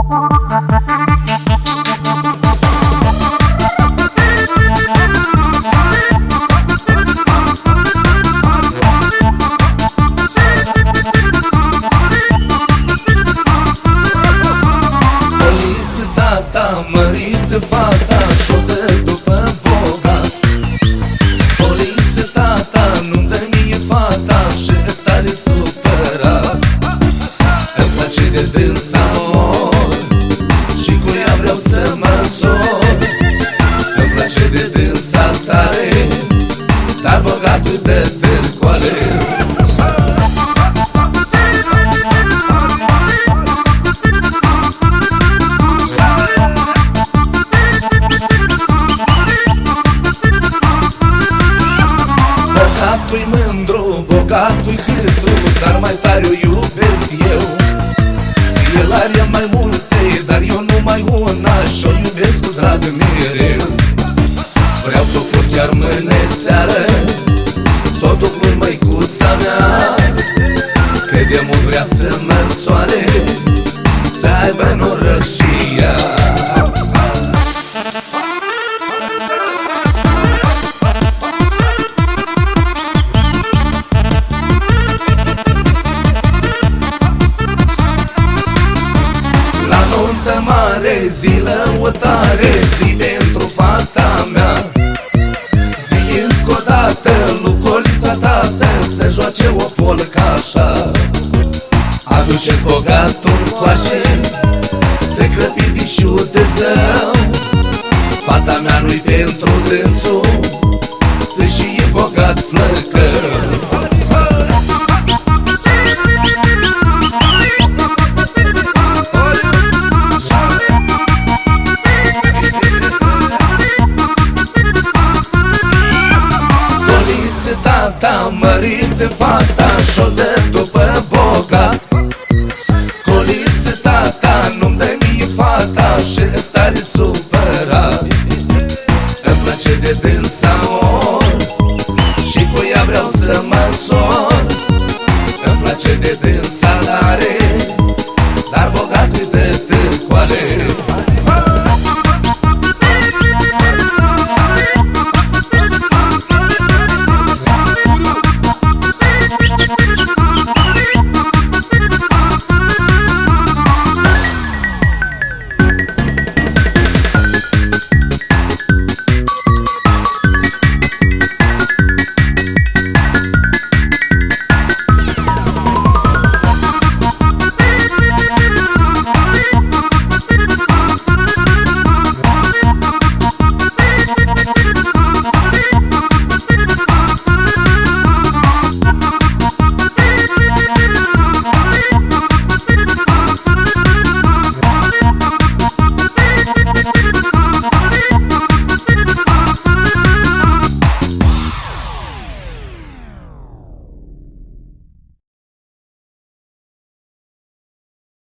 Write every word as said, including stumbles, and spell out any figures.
Tata mărit fata și-o dă după bogat. Poliță tata nu-mi dă mie fata și ăsta-i supărat. Îmi place de dânsa mor și cu ea vreau să mă sor. Îmi place de dânsa tare, dar bogatul dă târcoale. Bogatul-i mândru, bogatul-i hâtru, dar mai tare o iubesc eu. El are mai multe, dar eu numai una și-o iubesc cu drag mereu. Vreau s-o fur chiar mâine seară, s-o duc lui măicuța mea, că de mult vrea să mă însoare, să aibă noroc și ea. Mare zi lăutare, zi pentru fata mea. Zi încă o dată, lucolița tată să joace o polcă așa. Aduceți bogatul coașe, să crăpidișul de zău. Fata mea nu-i pentru dânsul, să și e bogat flăcău. Tata mărit fata și-o dă după bogat. Coliță tata nu-mi dă mie fata și ăsta-i supărat. Îmi place de dânsa mor și cu ea vreau să mă însor. Îmi place de dânsa tare, dar bogatul-i dă târcoale.